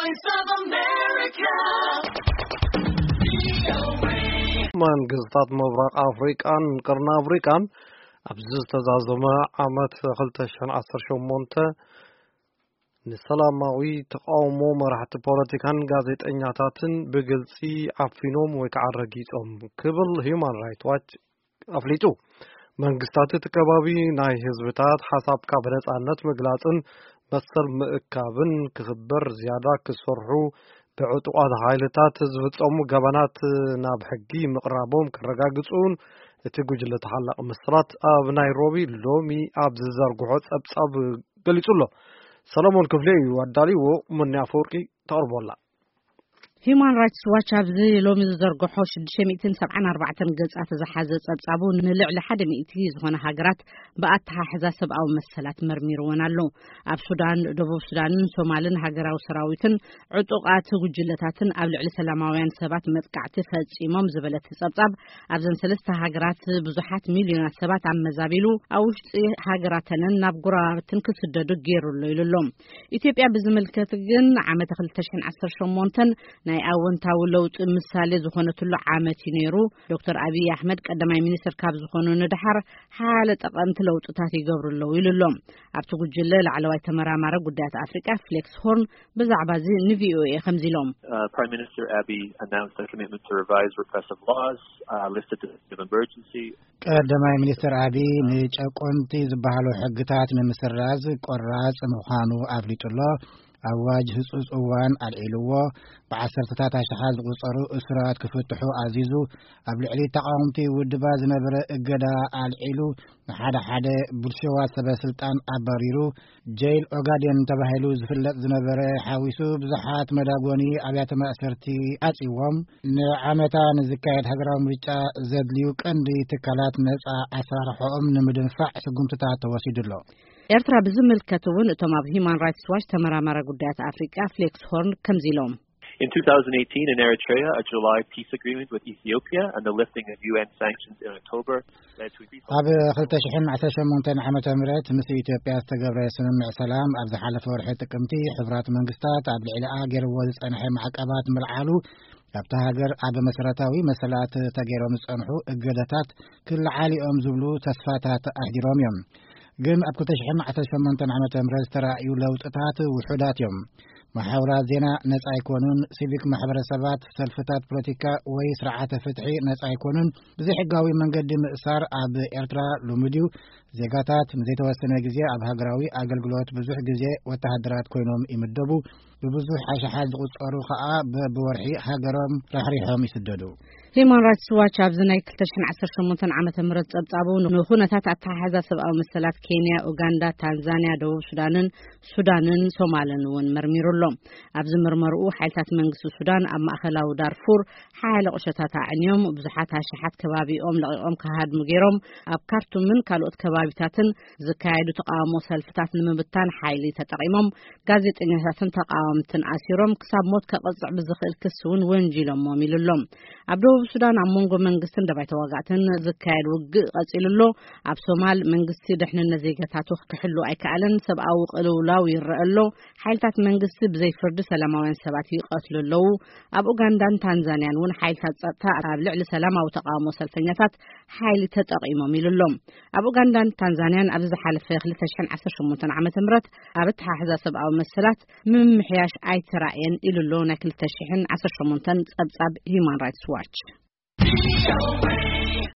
Voice of America. መንግስታት ምብራቅ አፍሪቃን ቅርና አፍሪቃን ኣብዚ ዝተዛዘመ ዓመት 2018 ንሰላማዊ ተቃውሞ መራሕቲ ፖለቲካን ጋዜጠኛታትን ብግልጺ አፊኖም ወይ ከዓ ረጊጾም ክብል ሂውማን ራይትስ ዋች አፍሊጡ መንግስታት ተቀባቢ ናይ ህዝብታት ሓሳብካ በነጻነት ምግላጽን መሰል ምእካብን ክኽበር ዝያዳ ክሰርሑ ብዕጡቃት ኃይልታት ዝፍጸሙ ገበናት ናብ ሕጊ ምቕራቦም ክረጋግጹን እቲ ጉጅለ ተሓላቕ መስራት ኣብ ናይሮቢ ሎሚ ኣብ ዝዘርግሖ ጸብጻብ ገሊጹሎ ሰለሞን ክፍሌ ወዳሊዎ ምን ያፈርቂ ተርቦላ Human Rights Watch ኣብዚ ሎሚ ዝዘርግሖ 674 ገጻት ዝሓዘ ጸብጻቡ ንልዕሊ 100 ዝኾነ ሃገራት ብኣተሓሕዛ ሰብኣዊ መሰላት መርሚርዎን ኣሎ ኣብ ሱዳን ደቡብ ሱዳንን ሶማልን ሃገራዊ ሰራዊትን ዕጡቃት ጉጅለታትን ኣብ ልዕሊ ሰላማውያን ሰባት መጥቃዕቲ ፈጺሞም ዝበለት ጸብጻብ ኣብዘን ሰለስተ ሃገራት ብዙሓት ሚልዮናት ሰባት ኣመዛቢሉ ኣብ ውሽጢ ሃገራተንን ናብ ጉራባትን ክስደዱ ገይሩሎ ኢሉሎም ኢትዮጵያ ብዝምልከት ግን ዓመት 2018 ናይ ኣወንታዊ ለውጥ ምሳሌ ዝኾነትሉ ዓመት ነይሩ ዶክተር አብይ አሕመድ ቀዳማይ ሚኒስትር ካብ ዝኾኑ ንድሓር ሓያለ ጠቐምቲ ለውጥታት ይገብሩለው ኢሉሎም ኣብቲ ጉጅለ ላዕለዋይ ተመራማሪ ጉዳያት ኣፍሪቃ ፍሌክስ ሆርን ብዛዕባ እዚ ንቪኦኤ ከምዚሎም Prime Minister Abiy announced a commitment to revise repressive laws, listed the state of emergency. ቀዳማይ ሚኒስትር አብይ ንጨቆንቲ ዝበሃሉ ሕግታት ንምስራዝ ቆራጽ ምዃኑ ኣፍሊጡሎ ኣዋጅ ህጹጽ እዋን ኣልዒልዎ ብዓሰርተታት ኣሽሓት ዝቁጸሩ እስራት ክፍትሑ ኣዚዙ ኣብ ልዕሊ ተቃውምቲ ውድባ ዝነበረ እገዳ ኣልዒሉ ሓደ ብልሽዋት ሰበስልጣን ኣባሪሩ ጀይል ኦጋዴን ተባሂሉ ዝፍለጥ ዝነበረ ሓዊሱ ብዙሓት መዳጎኒ ኣብያተ ማእሰርቲ ኣጺዎም ንዓመታ ንዝካየድ ሃገራዊ ምርጫ ዘድልዩ ቀንዲ ትካላት ነጻ ኣሰራርሖኦም ንምድንፋዕ ስጉምትታት ተወሲዱሎ ኤርትራ ብዝምልከትውን እቶም ኣብ Human Rights Watch ተመራማሪ ጉዳያት ኣፍሪቃ ፍሌክስ ሆርን ከምዚሎም In 2018 in Eritrea, a July peace agreement with Ethiopia and the lifting of UN sanctions in October led to ኣብ 2018 ዓመተ ምህረት ምስ ኢትዮጵያ ዝተገብረ ስምምዕ ሰላም ኣብ ዝሓለፈ ወርሒ ጥቅምቲ ሕብራት መንግስታት ኣብ ልዕሊ ገይርዎ ዝጸንሐ ማዕቀባት ምልዓሉ ኣብታ ሃገር ኣብ መሰረታዊ መሰላት ተገይሮም ዝጸንሑ እገዳታት ክልዓሊኦም ዝብሉ ተስፋታት ኣሕዲሮም እዮም ግን ኣብ 2018 ዓመተ ምህረት ተራእዩ ለውጥታት ውሑዳት እዮም ማሕበራት ዜና ነጻ ኣይኮኑን ሲቪክ ማሕበረሰባት ሰልፍታት ፖለቲካ ወይ ስርዓተ ፍትሒ ነጻ ኣይኮኑን ብዘሕጋዊ መንገዲ ምእሳር ኣብ ኤርትራ ልሙድዩ ዜጋታት ንዘይተወሰነ ግዜ ኣብ ሃገራዊ ኣገልግሎት ብዙሕ ግዜ ወተሃደራት ኮይኖም ይምደቡ ብብዙሕ ሓሽሓት ዝቁጸሩ ከዓ በወርሒ ሃገሮም ረሕሪሖም ይስደዱ Human Rights Watch ኣብዚ ናይ 2018 ዓመተ ምህረት ጸብጻቡ ንኹነታት ኣተሓሕዛ ሰብኣዊ መሰላት ኬንያ፣ ኡጋንዳ፣ ታንዛንያ፣ ደቡብ ሱዳንን ሶማልን እውን መርሚሩሎም ኣብዚ ምርመርኡ ሓይልታት መንግስቲ ሱዳን ኣብ ማእከላዊ ዳርፉር ሓያለ ቁሸታት ኣዕንዮም ብዙሓት ኣሽሓት ከባቢኦም ለቂቖም ክሃድሙ ገይሮም ኣብ ካርቱምን ካልኦት ከባቢታትን ዝካየዱ ተቃውሞ ሰልፍታት ንምብታን ሓይሊ ተጠቂሞም ጋዜጠኛታትን ተቃወምትን ኣሲሮም ክሳብ ሞት ከቅጽዕ ብዝኽእል ክስ እውን ወንጂሎሞም ኢሉሎም ኣብ ደቡብ ሱዳን ኣብ መንጎ መንግስትን ደባይ ተዋጋእትን ዝካየድ ውግእ ቀጺሉሎ ኣብ ሶማል መንግስቲ ድሕንነት ዜጋታቱ ክሕሉ ኣይከኣለን ሰብኣዊ ቅልውላው ይረአሎ ሓይልታት መንግስቲ ብዘይፍርዲ ሰላማውያን ሰባት ይቀትሉለው ኣብ ኡጋንዳን ታንዛንያን እውን ሓይልታት ጸጥታ ኣብ ልዕሊ ሰላማዊ ተቃውሞ ሰልፈኛታት ሓይሊ ተጠቂሞም ኢሉሎም ኣብ ኡጋንዳን ታንዛንያን ኣብ ዝሓለፈ 2018 ዓመተ ምህረት ኣብ ተሓሕዛ ሰብኣዊ መሰላት ምምሕያሽ ኣይተራእየን ኢሉሎ ናይ 2018 ጸብጻብ Human Rights Watch